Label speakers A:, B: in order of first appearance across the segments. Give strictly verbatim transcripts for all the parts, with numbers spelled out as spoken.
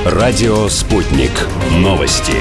A: Радио «Спутник». Новости.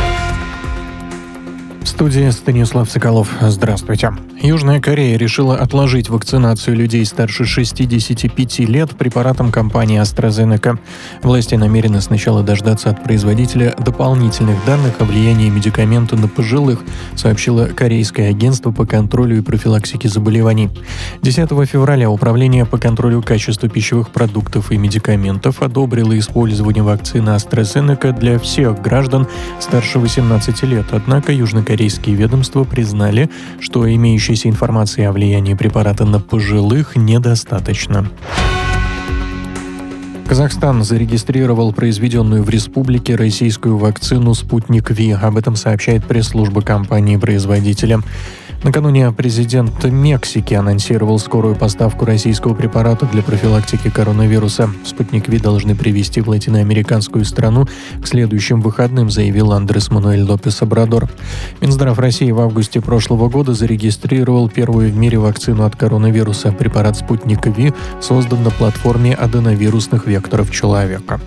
B: В студии Станислав Соколов. Здравствуйте. Южная Корея решила отложить вакцинацию людей старше шестидесяти пяти лет препаратом компании AstraZeneca. Власти намерены сначала дождаться от производителя дополнительных данных о влиянии медикамента на пожилых, сообщило Корейское агентство по контролю и профилактике заболеваний. десятого февраля Управление по контролю качества пищевых продуктов и медикаментов одобрило использование вакцины AstraZeneca для всех граждан старше восемнадцати лет, однако южнокорейские ведомства признали, что имеющиеся информации о влиянии препарата на пожилых недостаточно. Казахстан зарегистрировал произведенную в республике российскую вакцину «Спутник Ви». Об этом сообщает пресс-служба компании-производителя. Накануне президент Мексики анонсировал скорую поставку российского препарата для профилактики коронавируса. «Спутник Ви» должны привезти в латиноамериканскую страну к следующим выходным, заявил Андрес Мануэль Лопес Обрадор. Минздрав России в августе прошлого года зарегистрировал первую в мире вакцину от коронавируса. Препарат «Спутник Ви» создан на платформе аденовирусных векторов человека.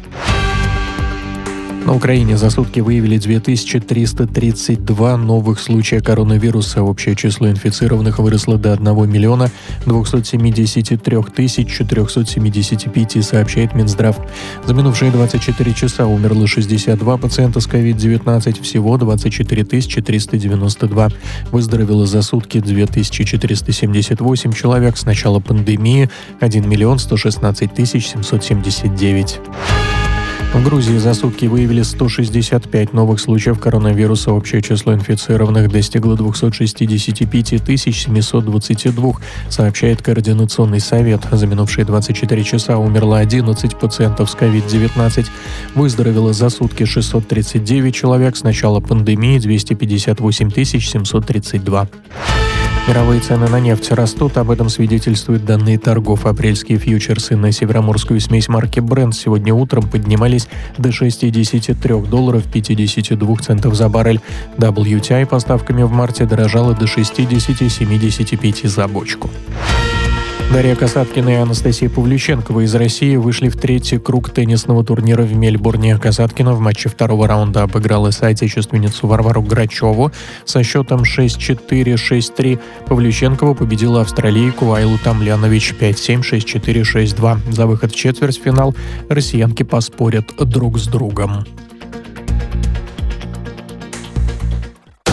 B: На Украине за сутки выявили две тысячи триста тридцать два новых случая коронавируса. Общее число инфицированных выросло до одного миллиона двухсот семидесяти трёх тысяч четырёхсот семидесяти пяти, сообщает Минздрав. За минувшие двадцать четыре часа умерло шестьдесят два пациента с ковид девятнадцать, всего двадцать четыре тысячи триста девяносто два. Выздоровело за сутки две тысячи четыреста семьдесят восемь человек. С начала пандемии один миллион сто шестнадцать тысяч семьсот семьдесят девять. В Грузии за сутки выявили сто шестьдесят пять новых случаев коронавируса. Общее число инфицированных достигло двухсот шестидесяти пяти тысяч семисот двадцати двух, сообщает Координационный совет. За минувшие двадцать четыре часа умерло одиннадцать пациентов с ковид девятнадцать. Выздоровело за сутки шестьсот тридцать девять человек. С начала пандемии двести пятьдесят восемь тысяч семьсот тридцать два. Мировые цены на нефть растут, об этом свидетельствуют данные торгов. Апрельские фьючерсы на североморскую смесь марки Brent сегодня утром поднимались до шестидесяти трёх долларов пятидесяти двух центов за баррель. дабл ю ти ай поставками в марте дорожала до шестидесяти семидесяти пяти за бочку. Дарья Касаткина и Анастасия Павлюченкова из России вышли в третий круг теннисного турнира в Мельбурне. Касаткина в матче второго раунда обыграла соотечественницу Варвару Грачеву со счетом шесть четыре - шесть три. Павлюченкова победила австралийку Айлу Тамлянович пять семь - шесть четыре - шесть два. За выход в четвертьфинал россиянки поспорят друг с другом.